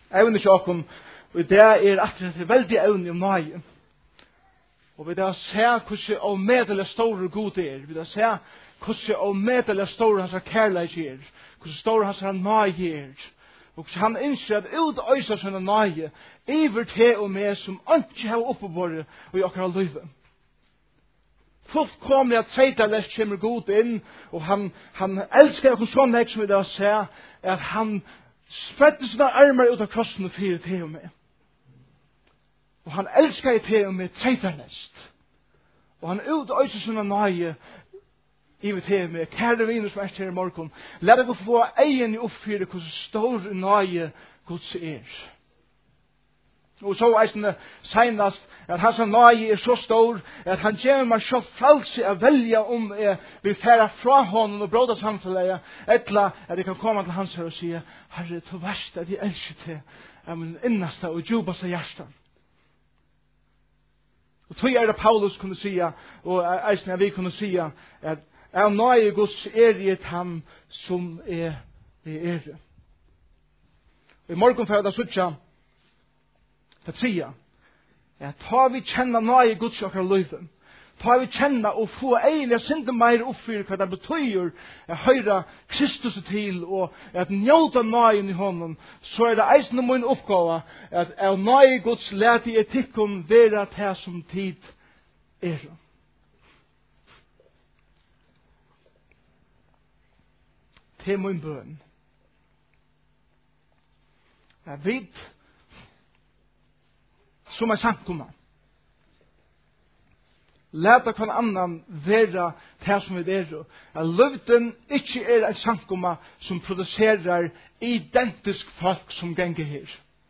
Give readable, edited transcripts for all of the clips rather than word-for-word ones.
Evne tjokken, og det at veldig evne om nøye. Og vi da ser hvordan og medelig store god Vi da ser hvordan og medelig store hans kærleik hvordan store hans nøye og hvordan han innser at ut øysa sine nøye, iver til og med som ikke har oppebåret og i akkurat livet. Fullkomlig at treiterlest kommer god inn, og han elsker oss så nek som vi da ser, at han spredde sine armer ut av krossen og fyrer til og med. Og han elsker i til og med treiterlest. Og han utøyser sine nøye i vi til med kære viner som her i morgen. La deg få egen i oppfyre hvordan stor nøye Guds Og så eisende senast at hans nøye så stor at han gjør meg så frelse å velge om vi færer fra hånden og bråda samtallet etla at jeg kan komme til hans her og si Herre, til verst at jeg elsker til min innaste og djupaste hjerte. Og tog det Paulus kunne si og eisende vi kunne si at av nøye Guds i et ham som I morgen for det suttja det tria ja, ta vi kjenna nøye Guds okkar løyven ta vi kjenna og få egentlig sinde meir oppfyr hva det betyr høyra Kristus til og at njóta nøyen I hånden så det eisne min oppgave at av nøye Guds leti etikken vera til som tid til min bøn jeg vet som samkomma. Leta kan annan vera det som vi at løvden ikke en samkomma som produserer identisk folk som ganger her.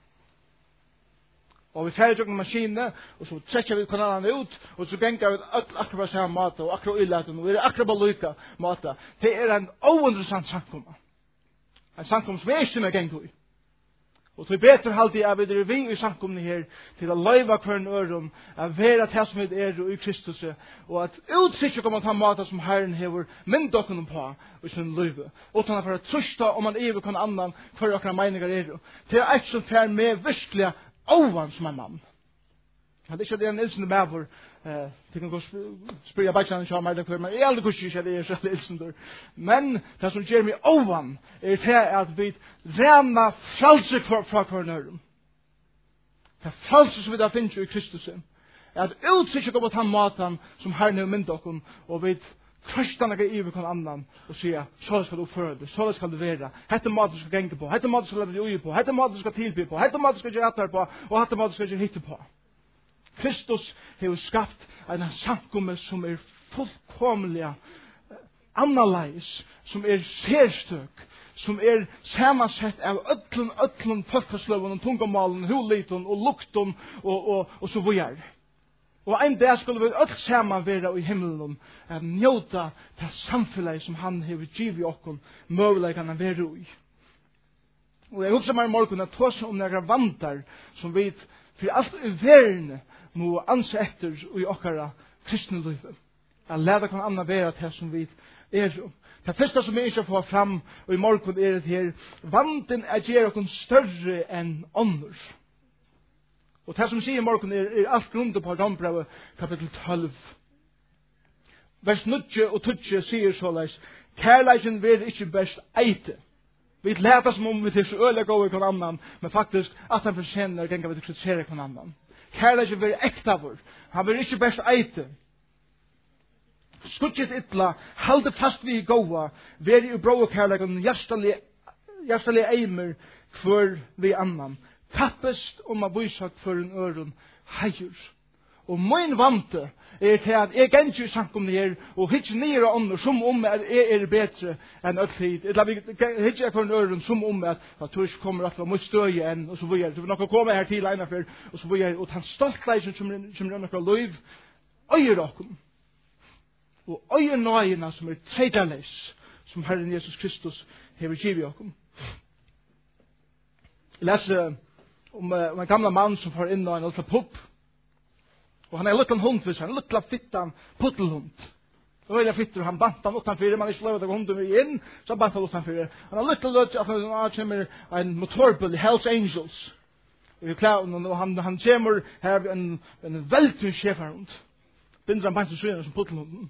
Og vi færger til maskinene, og så trekker vi kan annan ut, og så ganger vi akkurat på samme måte, og akkurat ullaten, og akkurat på lykke måte. Det en ointeressant samkomma. En samkomma som ikke med ganger i. Og til betre halde jeg videre vi I samkomne her til å løyva hvern øren at være til som vi I Kristus og at utsikker kommer til måte som Herren hever myndokken på I sin løyve utan at for å trusta om man iver kan annan hver akkurat meninger til et som fer med virkelig ovan som mann. Det ikke det Nilsen Bæver til kan gå spyrja baksann og meg det men jeg aldri kurser ikke det så Nilsen der. Men det som gjør meg ovan til at vi rena fralse fra hverandre. Det fralse som vi da finner I Kristus at utsikker kommer til maten som Herren er myndokken og vi Kristna ga iver kon annan og sier så skal du føre det, så skal det være. Hette mat du skal genge på, hette mat du skal lade ui på, hette mat du skal tilby på, hette mat du skal gjøre etter på, og hette mat du skal gjøre hitte på. Kristus har skapt en samkomme som fullkomlig annerledes, som særstøk, som samansett av ötlun folkesløven, tungamalen, huliten og lukten og så videre. Og en dag skulle vi alt sammen være I himmelen at njóta det samfunnet som han har givet oss mulighetene være I. Og jeg husker meg I morgen at tås om noen vantar som vi for alt I verden må anse etter I okkara kristne liv. At leda kan anna være det som vi Det første som jeg ikke får fram og I morgen det her vanten gjør oss større enn ånder. Og det som sier I morgen alt grundet på Rombrevet kapittel 12. Vers 9 og 20 sier såleis, kærleiken vil ikke best eite. Vi leta som om vi til så øyla gå I kon annan, men faktisk at han forsener gengar vi til kritisere kon annan. Kærleiken vil ektavur, han vil ikke best eite. Skutjet ytla, halde fast vi I gåa, veri I bro og kærleiken, hjertelig eimer hver vi annan. Tappest om vysa for en øren heier. Og min vante til at jeg gengjør I samkomne her og hittir nere ånder som om at jeg bedre enn ødtid. Eller vi hittir for en øren som om at tors kommer at være mot støye enn og så videre. Så vi nok komme her til ene før og så videre. Og den stoltleisen som noe løyv øyer okkom. Og øyer nøyene som treidaleis som Herren Jesus Kristus hever givet okkom. Jeg leser om en gamla mann som får inn en liten pupp. Og han en liten hund for seg, en liten fittan puttelhund. Och jag fitter han bantan utanför man är slövad och hunden vi in så bantan utanför. Han har lite lut att han kommer en motorbil Hells Angels. Och jag klär och han kommer här en väldigt schäferhund. Binder han bantan så som puttelhunden.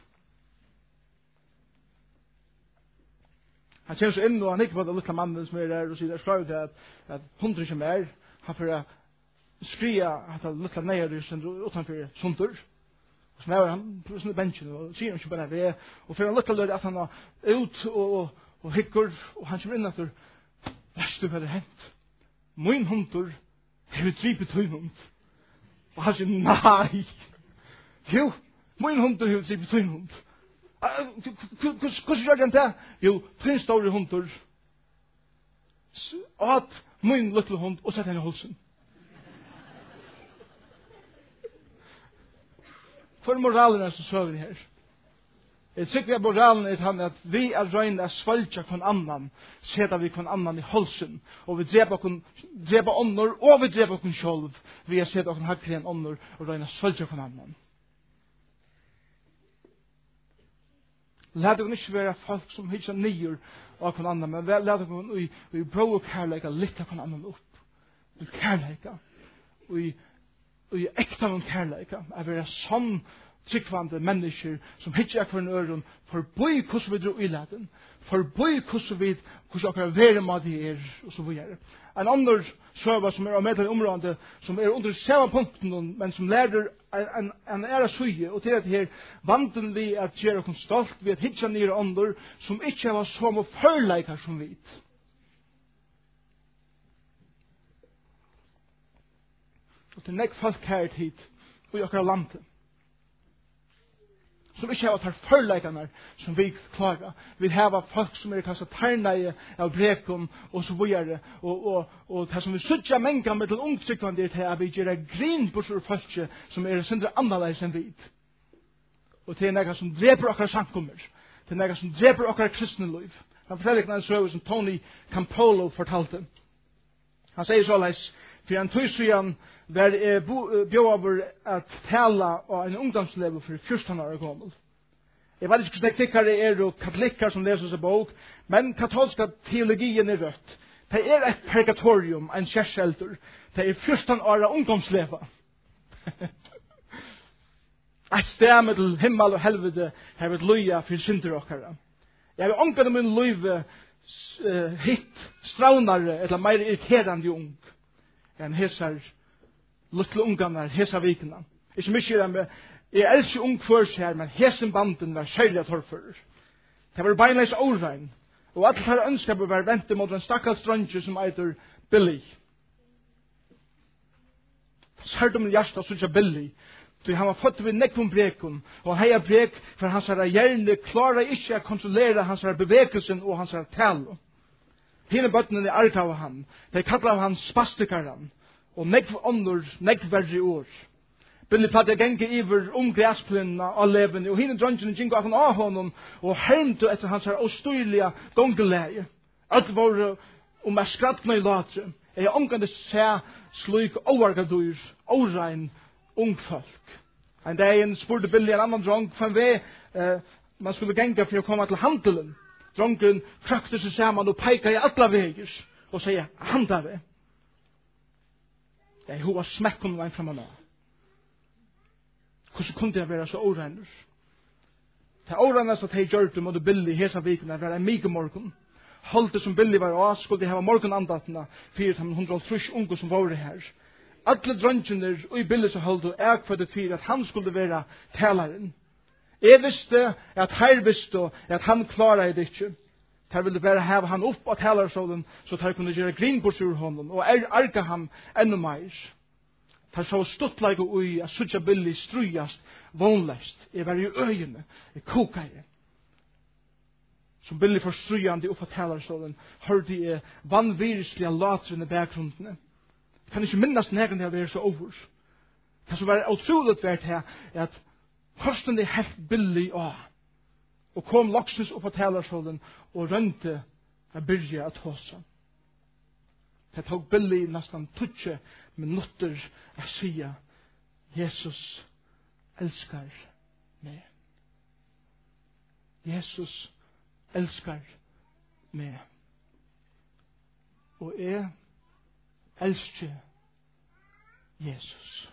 Han känner sig in och han gick på det lilla mannen som är där och säger skriver att hunden som är han får skria att det lilla nejer utanför sundur. Så när han på sin bänken och ser inte bara det och för en liten lördag att han har ut och hickor och han kommer in efter värst vad det hänt. Min hundur har dripit hund. Och han säger nej. Jo, min hundur har dripit hund. Hur gör den det? Jo, tre stora hundar åt min lilla hund och sätter henne i halsen. För moralen är så söver här. Jag tycker att moralen är han att vi är röjna att svälja kon annan, sätta vi kon annan i halsen, och vi drepa åndor, och vi drepa kon själv, vi är sätta kon hackre en åndor, och röjna svälja kon annan. Lät det inte vara folk som hittar nyer av kon annan, men lät det vi bra och kärleka lite kon annan upp. Vi kärleka. Vi äkta någon kärleka. Att vara sån tryggvande människor som hittar för en öron förböj hur vi drar i läten. Förböj hur akkurat verma det är och så vidare. En annan server som är av medel i området som är under samma punkten men som lärder en ära suje och till att här vanten vi att göra oss stolt vi att hitta ner andor som inte har samma förläggar som vi. Och till näkt folk här hit och i akkurat landet. Som ikke har tar förläggarna som vi klarar. Vi har folk som är kanske tarnade av brekum och så vidare. Och det som vi suttar mänkan med till ungtryckande är att vi gör grin på så folk som är sindra annorlunda än vi. Och det är några som dreper akkurat samkommer. Det är några som dreper akkurat kristna liv. Han fortäller en söv som Tony Campolo fortalte. Han säger så läs för en tøysian där bjöver att tala och en ungdomslevel för 14 år gammal. Jag vet inte hur tycker det är och katoliker som läser sig bok, men katolska teologin är rött. Det är ett purgatorium, en kärselter. Det är 14 år ungdomsleva. Att stämma till himmel och helvete har vi loja för synder och herre. Jag vill ånka min liv hit straunare eller mer irriterande ung. En hesar lilla ungarna hesa vikna. Ikke mykje med jeg elsker ung først her, men hesen banden var skjøylig torfer. Det var beinleis årein. Og alt her ønsker å være ventet mot en stakkars dronje som eitur Billy. Sørte min hjärsta synes jeg Billy. Så han var fått ved nekvun brekun. Og heia brek for hans herre hjerne klarer ikke å kontrollere hans herre bevekelsen og hans herre tale. Hine bøttene er argt av han. De kallar av han spastikaren. Og nekv ånder, nekv verre år. Billy platte genge iver græsplinna og levende. Og hine drøntjene gjengu af han av honom. Og hermte etter hans her ostyrlige gongelæge. Alt var er skratna i latre. Jeg omgående se slik overgadur, orein ung folk. En dag spurte Billy en annan dronk for en man skulle genge for å komme til handelen. Dronken krøkte seg sammen og peika i alla veger og sier, handa vi. Hun var smekken veien frem og nå. Hvordan kunne det være så åreiner? Det åreiner at jeg gjør det mot Billy hesa vikene var en mye morgen. Holdt det som Billy var av, skulle de ha morgenandatene 430 unge som var her. Alle drøntjener og i Billy så holdt det ekvadet for at han skulle være taleren. Jeg visste at her visste at han klarer det ikke. Der ville bare have han opp av talersålen så der kunne gjøre grinbors ur honom og arka han enda mer. Der så stuttleik og ui at suttja Billy strujast vonlest. Jeg var i øyene, jeg koka i. Som Billy for strujande opp av talersålen hørte jeg vannvirislige latren i bakgrunden. Jeg kan ikke minnes negen det var så over. Det som var utroligt vært her er at Horsten det helt Billy av. Og kom loksens opp av talersålen og rønte av byrja at håsa. Det tok Billy nesten 20 minutter å si Jesus elskar meg. Jesus elskar meg. Og jeg elsker Jesus.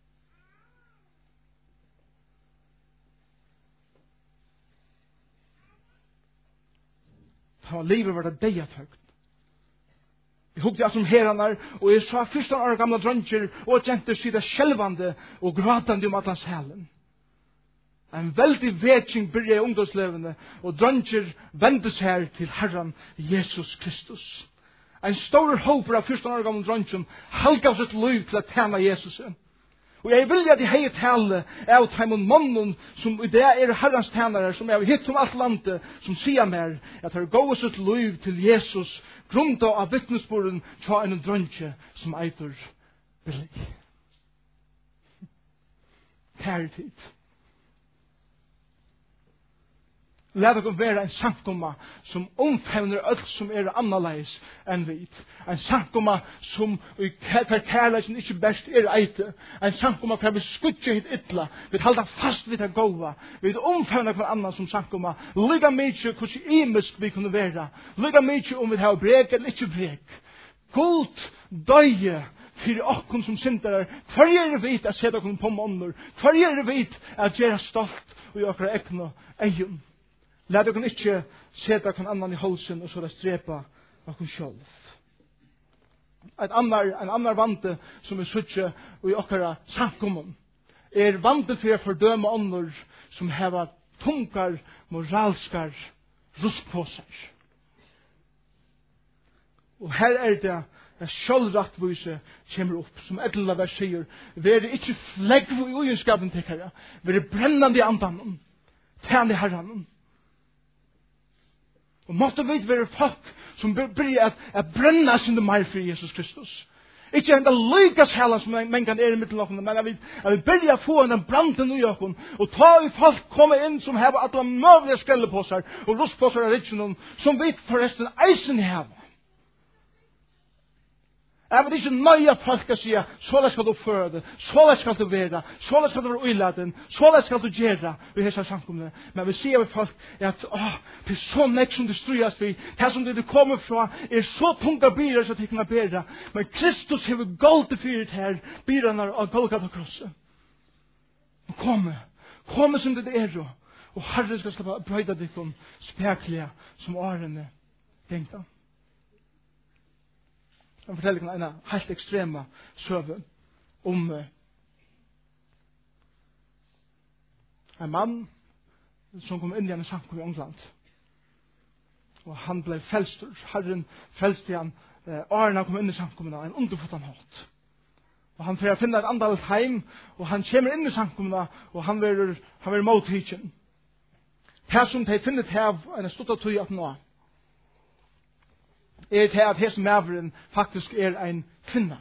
Ta livet var det deg høgt. Jeg hukte jeg som heranar, og jeg sa 14 år gamla dronjer og jenter sida skjelvande og gråtande om atlans helen. En veldig vekking byrja i ungdomslevende, og dronjer vendes her til Herren Jesus Kristus. En stor håper av 14 år gamla dronjer halga sitt liv til å tjene Jesus. Og jeg vil at jeg hei tale av Taimon Mannen, som i det Herrens tjenere, som jeg har hitt om alt landet, som sier mer, at har gått sitt liv til Jesus, grunnt av vittnesborden fra en dronje som eitur Billy. Kærtid. Lad oss være en samkomma som omfevner alt som annerledes enn vi. En samkomma som hver kærleiken ikke best eite. En samkomma hver vi skutje hit ytla. Vi halda fast vid det gåva. Vi omfevner hver annan som samkomma. Lyga mykje hvordan imisk vi kunne være. Lyga mykje om vi har brek eller ikke brek. Gud døye for okkon som syndere. Hver vit at sette okkon på måneder. Hver vit at gjøre stolt og gjøre okkar ekne egen. Lad dere ikke sette noen annan i halsen og så det strepa noen selv. En annar vante som suttje og i okkara samkommun vante for å fordøme ånder som hever tungar, moralskar, ruskpåsar. Og her det sjølvrattvise kommer opp, som Edla vers sier, vere ikke flegg i ugenskapen til herre, vere brennande i andan, tjene herren. Og måtte vi være folk som börjar at brenna sin mer for Jesus Kristus. Ikke enda lykas hela som man kan i middelokken, men at vi börjar få en branden i okken, og ta i folk komme inn som har alle møvlige skellepåsar og rustpåsar av riksjonen, som vi forresten eisen har. Jeg vet ikke nøye at folk skal si, så skal du føre det, så skal du være, så skal du være uiladen, så skal du gjøre, vi har sagt samkomne. Men vi sier ved folk at, det er så nek som det stryas vi, det som det kommer fra, så tunga byrer som det kan bære. Men Kristus har galt fyrt her, byrene av Golgata krosset. Komme som det og Herre skal slippe brøyda ditt om speklige som årene tenkte. Han forteller en helt ekstrema søve om en mann som kom inn i en samkommun i England. Og han ble frelstur. Herren frelste han. Arna kom inn i samkommunen, en underfotan hånd. Og han får finne et andalt heim, og han kommer inn i samkommunen, og han vil mottidgen. Det som de finner til en stort tøy at nå, det at hese maveren faktisk en kvinna.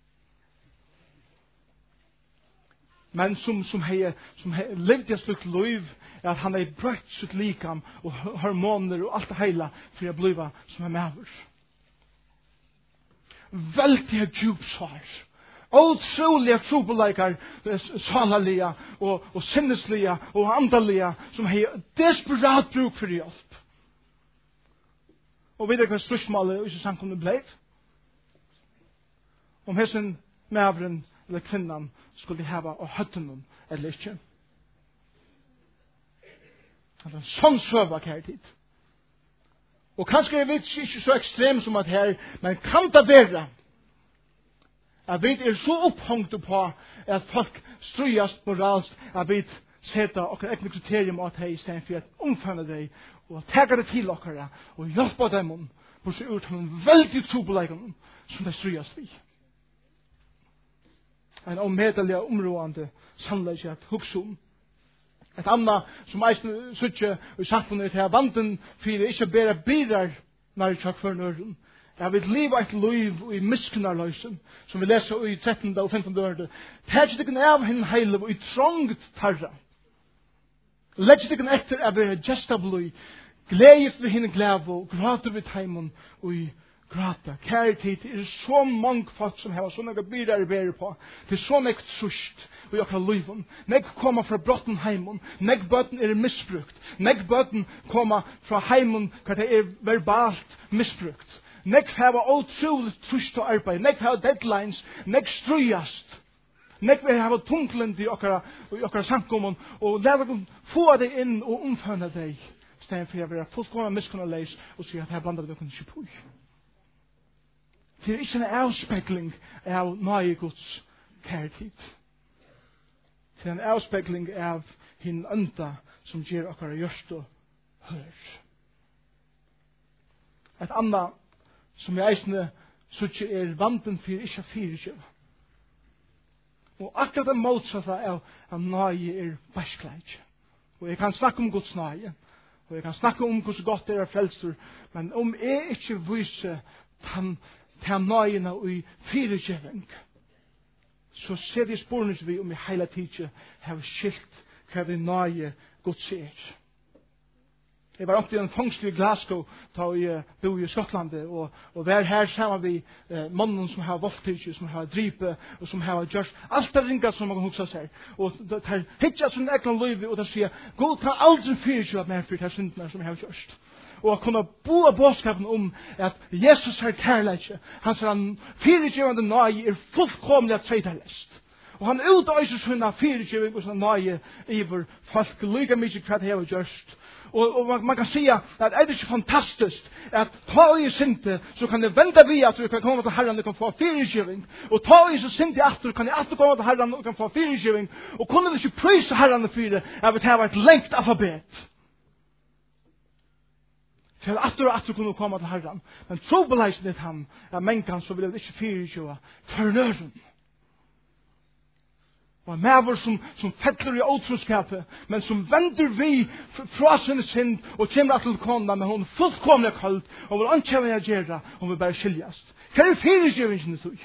Men som hei levd i et slutt liv, at han hei brøtt sitt likam og hormoner og alt det heila for å bliva som maver. Veldig djupsvar. Otroliga trobeleikar, salalige og sinneslige og andalige, som hei desperat bruk for hjelp. Og vet hva spørsmålet i samkomne ble? Om hessen maveren eller kvinnan skulle de hava av høtten eller ikke. Det er en sånn søva kjærtid. Og kanskje er vi ikke så ekstrem som at her, men kan det være at vi så opphengt på at folk strøyast moralsk, at vi setter okker egne kriterium at hei i stedet for at omfanne deg og tega det til okkara og hjelpa dem på seg ut av en veldig trobeleikon som det strøyast vi. En omedelig områdende sannleik at hugsom. Et annet som eisen suttje i samfunnet til vanden for ikke bare birar når tjokk for nøren. Jeg vil leve et liv i miskunnarløysen, som vi leser i 13. og 15. dørde. Tæt ikke av henne heile og i trångt tarra. Legg ikke etter å være gesta blod, gledes ved henne glæv og gråter ved heimen og i grata. Kærlighet er så mange folk som har sånne byrder i bære på. Det er så nekt trusht og jakra liven. Nek kommer fra brotten heimen. Nek bøten er misbrukt. Nek bøten kommer fra heimen hva det er verbalt misbrukt. Nek hava utroligt trusht og arbeid. Nek hava deadlines. Nek strujast. Nek vi hava tunglend i okkara sankomon og leva dem få det inn og omfønne deg. Stedet for jeg vil fullkomna miskunna leis og sier at her blandar vi ikke på. Det er ikke en avspekling av nøye Guds kærlighet. Det er en avspekling av hin anda som gjør okkara gjørst og hør. Et annet som jeg eisne suttje er vanden for ikke fyrirkjøv. Og akkurat den motsatta av nøye er bæskleik. Og jeg kan snakke om Guds nøye. Og jeg kan snakke om hvordan godt det er frelser. Men om jeg ikke viser til nøyene og i fyrirkjøving, så ser jeg spørsmål vi om jeg hele tiden har skilt hva vi nøye Guds er. Jeg var oppe i en fangsel i Glasgow da jeg bor i Skottlandet og var her sammen vi mannen som har voldtidget, som har dripet og som har gjort alt det ringet som man kan huske seg. Og det har hittet sin egen liv og det sier God kan aldri fyrirkjøve mer for de syndene som jeg har gjort. Og kunne bo av bådskapen om at Jesus er kærleik. Han sier han fyrirkjøvende nøye er fullkomlig at treidalest. Og han utøyser sinna fyrirkjøving og sinna nøye iver folk lyga mykje hva det har gjort. Og man kan säga att är det inte fantastiskt att ta i synte så kan det vända vi att du kan komma till Herren och kan få fyrirgivning. Och ta i så synte att du kan alltid komma till Herren och kan få fyrirgivning. Och kunde du inte prisa Herren för det att det har ett längt alfabet. För att du kunde komma till Herren. Men trobeleisen är han att människan så vill det inte fyrirgiva för nöden. Og en maver som fettler i åtroskapet, men som vender vi fra sin synd og kommer til kona, men hun er fullkomlig kaldt, og vil ankjøve jeg gjøre, og vil bare skiljast. Hva er fyrirgivingen til?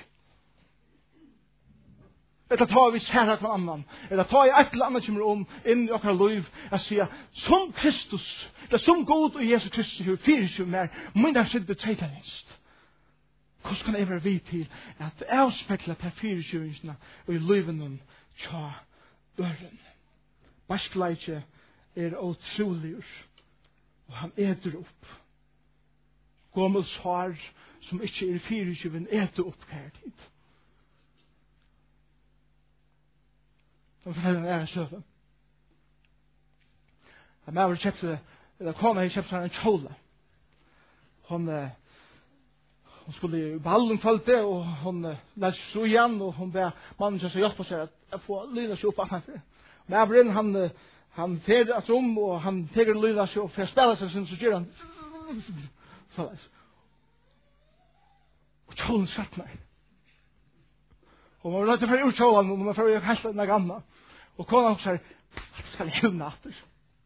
Eller tar vi særa til annan, eller tar jeg et eller annet kommer inn i okkar liv, og sier, som Kristus, eller som God og Jesus Kristus, har fyrirgivet mer, minna synd betreitalist. Hvordan kan jeg være vidt til at avspekla til fyrirgivingene og i livene tja øren. Baskleitje er utrolig, og han eter opp. Gommel svar som ikke er fyrirgiven eter opp her tid. Og forteller en ære søve. En maver kjøpte, eller kona har kjøpt seg en kjole. Hun skulle i ballen kvalte, og hun lærte så igjen, og hun ber mannen til å hjelpe seg at få lyda seg opp attenfor. Maveren, han fer et rom, og han teger lyda seg opp, for jeg spiller seg, så gjør han sånn. Og kjolen satt meg. Og man var nødt til å få ut kjolen, og man får jo helst en gamla. Og kona sier, at skal jeg hevne atter.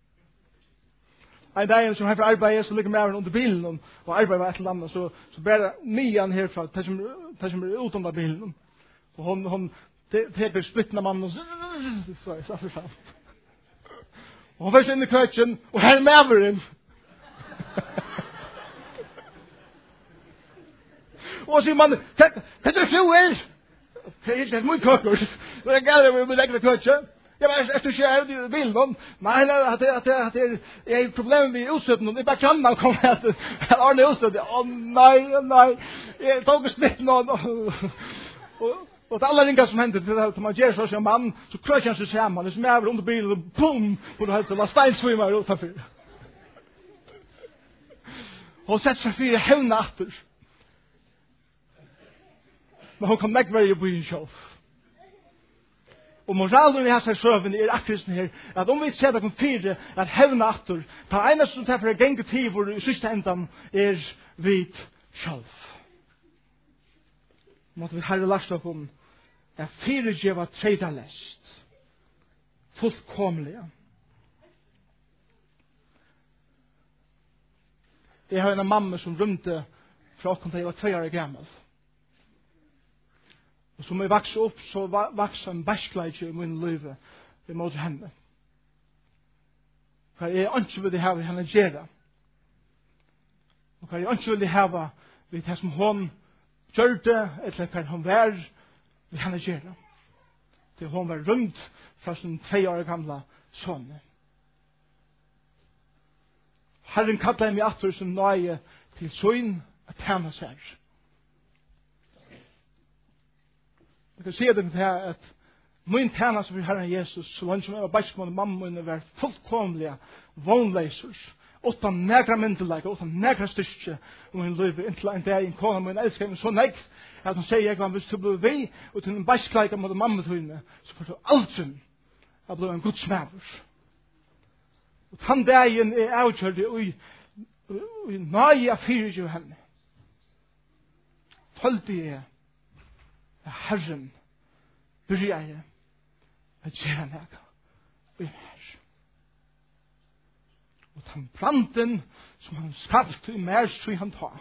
En dag som har for arbeid, så ligger med under bilen og arbeider med et eller annet, så bare Mian herfra, det som er utom av bilen. Og hun teker splitten av mannen, og så er det sant. Og hun først inn i køkken, og her er maveren. Og sier mannen, det er fluer! Det er mye køkker. Det er galt med legger køkken. Ja, men efter kör i bilen. Nej, att det är problem med utsötten. Det bara kan man komma att Arne utsött. Nej. Jag tog smitten och alla ringar som hände till att man ger så som man så krökar han sig samman. Det är som är under bilen och boom på det här till steinsvimmar utanför. Och sätter sig fyra hävna efter. Men hon kan nägga varje byn själv. Og moralen i hans søvn er akkurat her, at om vi ser det kom fire, at hevna atter, ta eneste som tar for å genge tid, hvor i siste endan er vidt sjálf. Måtte vi herre lagt opp om, at fire djeva treida lest, fullkomlige. Jeg har en mamma som rymte fra åkken til jeg var 2 år gammel. Og som jeg vokser opp, så vokser en bæskleitje i min liv imot henne. For jeg ønsker vil det hava henne gjøre. Og jeg ønsker vil det hava vi det som hon gjør det, eller hva hun var, vi henne gjøre. Det hon var rundt fra sin 3 år gamla son. Herren kallar mig atter som nøye til søgn at tjene seg. Jeg kan si det med det at min tjene som for Herren Jesus, så langt som jeg var beiskmål og mamma mine var fullkomlige vognleisers, utan negra myndelag, utan negra styrke om min liv, inntil en dag en kona min elsker meg så negg, at hun sier jeg, hvis du blir vi, og til en beiskleika mot mamma tøyne, så får du aldri at bli en Guds mæver. Og den dagen er avgjørlig og nøye av 24 henne. Følte jeg at Herren bryr jeg at gjøre nega i mer. Og den planten som han skapte i mer så han ta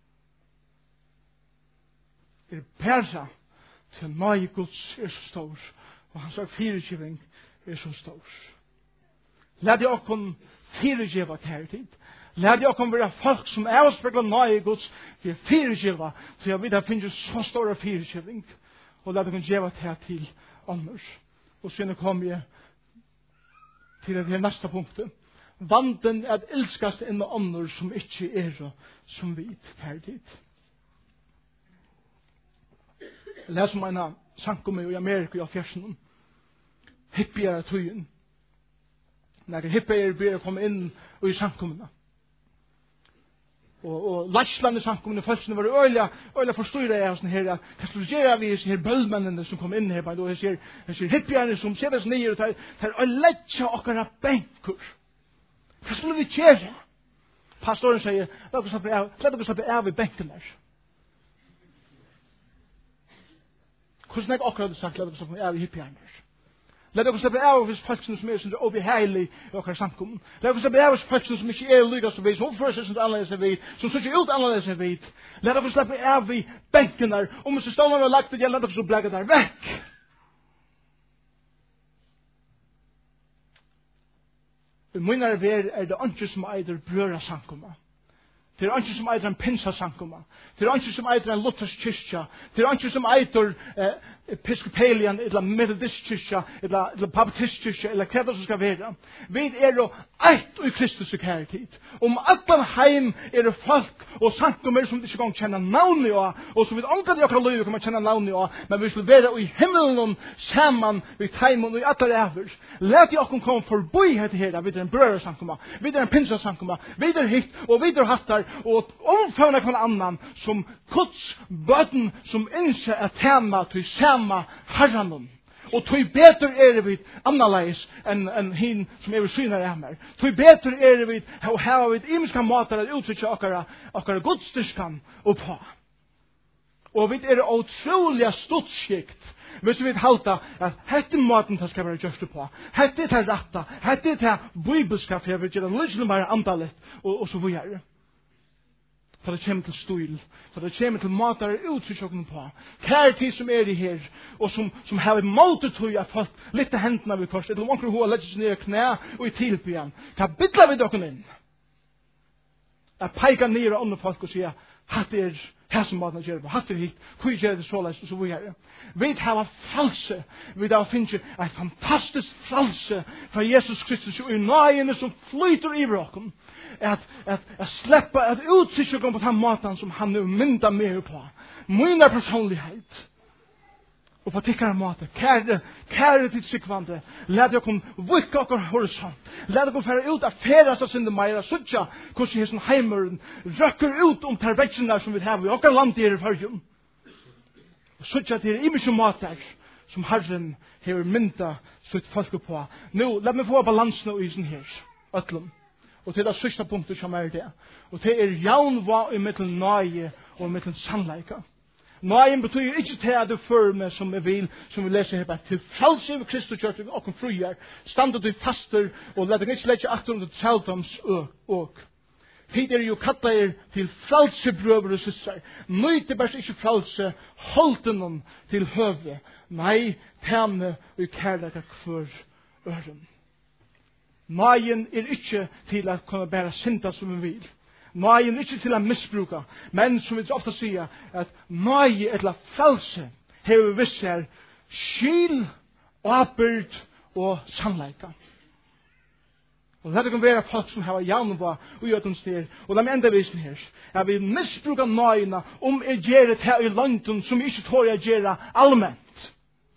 bæra til nøye Guds så stor og hans fyrirgiving så stor. Lad jeg okkom fyrirgiva kærtid. Lad jeg okkom være folk som avspegler nøye Guds for fyrirgiva, så jeg vet at finnes så stor fyrirgiving. Og lad jeg gjeva til annars. Og så kom jeg til det neste punktet. Vanden er at elskast enn andre som ikke er som vi kærtid. Jeg leser om en sankum i Amerika i 80-årene. Hippier av tøyen. Når hippier blir å komme inn i sankumene. Og laslande sankumene, folkene var øyla forstyrret av sånne her, hva skal du gjøre vi disse her bølmennene som kom inn her, og jeg sier hippierne som ser oss nye, og tar å letja okkara benkur. Hva skulle vi gjøre? Pastoren sier, la dere slappe av i benken der. Hvordan er akkurat det sagt, la dere slappe av i hippierne der? Lad dere slappe av hvis folk som er sånn obehagelig i okkar samkommun. Lad dere slappe av hvis folk som ikke er lykkast som vi, som oppfører seg som annerledes enn vi, som ser ikke ut annerledes enn vi. Lad dere slappe av i benken der. Om hvis stålene har lagt det, lad dere så blegge der vekk. I munnare ver er det ikke som eider brøra samkomma. Det er ikke som eider en pinsa samkomma. Det er ikke som eider en luthersk kyrkja. Det er ikke som eider episkopalian, eller metodist kyrkja, eller baptist kyrkja, eller hva det som skal være. Vi er jo eit i Kristus i kærtid. Om allan heim er det folk og samkommer som ikke kan kjenne navnet av, og som vi omkring i akkurat livet kan kjenne navnet av, men vi skal være i himmelen saman, i teimen og i alle ræver. Let de okkur komme forbi hette her, vi er en brøra samkomma, vi er en pinsa samkomma, vi er hitt, og vi er hattar, og omfavna kvann annan som Guds bøtten som innser at tema til sama herranon. Og tog betur er vi annerledes enn hin som er synar av meg. Tog betur er vi og her vi imenska måter at uttrykke okkara godstyrskan oppa. Og vi er utrolig stutskikt hvis vi halta at hette måten det skal være gjørst på. Hette er retta. Hette er bibelska for jeg vil gjøre litt mer andalet og så videre. For det kommer til stil, for det kommer til matar uttrykkjokken på. Kærtid som er i her, og som har et måtetøy av folk, litt hendene ved korset, eller om onker hoa legger seg ned i knæ og i tilbyen. Hva bytler vi dere inn? Jeg peker ned av andre folk og sier, hatt er her som maten gjør på, hatt er hit, hvor gjør det så leis, og så videre. Vi har frelse, vi har finnet et fantastisk frelse fra Jesus Kristus, og i nøyene som flyter i brokken. At släppa att uttrycka på den måten som han nu mynda med på. Mina personlighet. Och på tickare måte. Kære till sykvande. Lät jag kom vicka och horisont. Lät jag kom färra ut att färdas av sin meira. Suttja hvordan hessen heimuren röcker ut om tervexerna som vi har i åker land i förrjun. Suttja till i mycket måter som Herren har mynda sitt folk på. Nu, lät mig få balansen i sin her. Ötlum. Og til det sørste punktet som er det. Og det er jaunva i mittel nøye og i mittel sannleika. Nøyen betyr ikke til at du fører med som jeg vil, som vi leser her, til frelse av Kristus kjørt og fruer, standet du faster og lett ikke lett aktor under tjaldoms og. Tid er jo kattar til frelse brøver og sysser. Nøyte bare ikke frelse, holdt noen til høve. Nei, tjene og kærlighet hver øren. Nøyen er ikke til at kunne bære synda som vi vil. Nøyen ikke til å misbruke, men som vi ofte sier, at nøye eller frelse har visst her skyld, åbyrd og sannleika. Og det kan være folk som har janva og gjør den styr, og de enda visen her, at vi misbruker nøyene om jeg gjør det her i London som ikke tror jeg gjør det allment.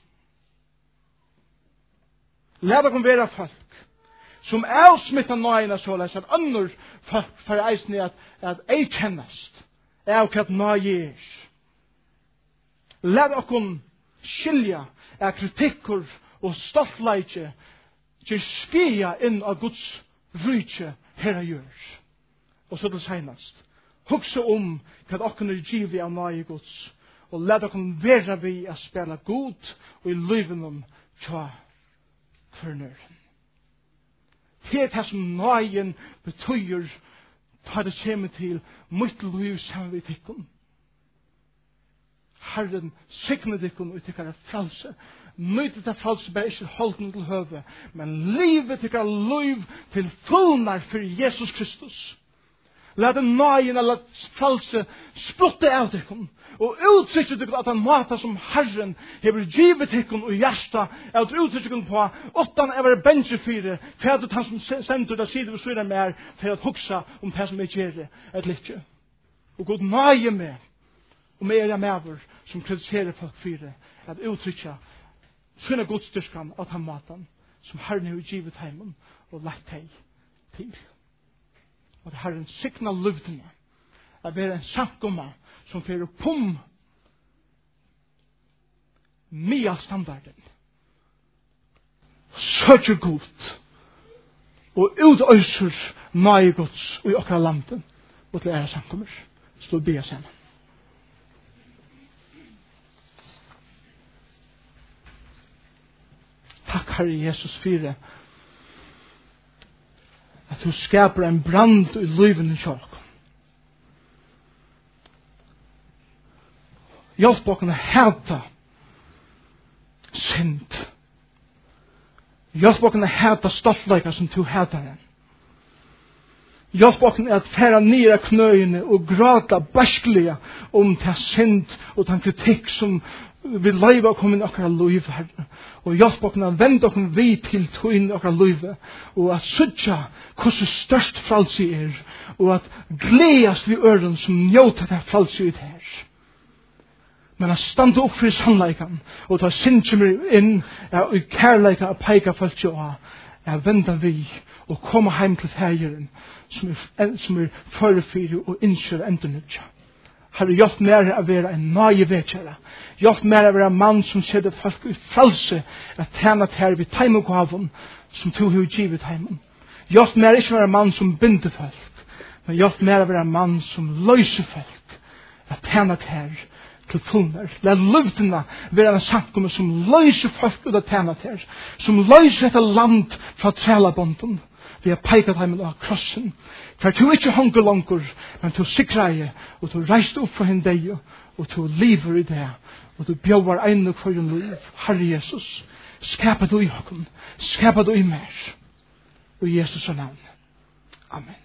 Lad det kan være folk som avsmittar nøyene såleis at andre folk for eisen at ei kjennast av hva nøye er. Lad okkur skilja av kritikker og stoltleitje til skia inn av Guds rydtje herra gjør. Og så til senast, hugsa hva okkur er givet av nøye Guds, og lad okkur vera vi a spela god og i liven tja fornøren. Det er som nøyen betyr ta det kommer til mitt liv sammen vi tikkun. Herren sikne tikkun og tikkara frelse. Nøyde til frelse bare ikke holden til høve, men livet tikkara liv til fullnar for Jesus Kristus. La den nøyen eller frelse sprutte av tikkun, og uttrykke tikkun at han mata som Herren hever givet tikkun og hjärsta, at uttrykke tikkun på åttan over benchefyre, for at han som sender det side og sida mer, for at hugsa det som er gjerne et littje. Og god nøye med, og med er mever som kritiserer folk fyre, at uttrykke finna godstyrkan at han matan, som Herren hever givet heimen, og lagt hei til. Og det har en sikna løvdene at være en samkomma som fører pum mye standarden. Søker godt og utøyser nøye gods i okra landen og til ære samkommer. Stå og be sammen. Takk Herre Jesus fire at du skaper en brand i liven i kjørk. Hjelp oss å hata synd. Hjelp oss å hata stoltleika som du hatar den. Hjelp oss at færa nere knøyene og gråta basklige til synd og den kritikk som vi leiva kom inn okkara liv, Herre. Og hjelp oss å vende oss vi til inn okkara liv, og at sutja hvordan størst fralsi er, og at gledes vi øren som njóta det fralsi ut her. Men at standa opp for sannleikan, og ta synd kommer inn, og kærleika og peika folk jo av, venda vi, og komme heim til fægeren, som er førefyrir og innskjør endurnutja. Herre, hjelp mer å være en nøye vedkjære. Hjelp mer å være en mann som ser det folk i frelse, at tjene til ved teimegaven som tog i givet heimen. Hjelp mer ikke å være en mann som binder folk, men hjelp mer å være en mann som løser folk, at tjene til fullmer. La løvdene være en samkomme som løser folk ut av tjene til, som løser et land fra trelabonden. Vi har peikat heimen av krossen. For du ikke hunger langer, men du sikrer og du reiste opp for henne deg, og du lever i det, og du bjøver ene for din liv. Herre Jesus, skapet du i hånden, skapet du i mer. Og Jesus er navn. Amen.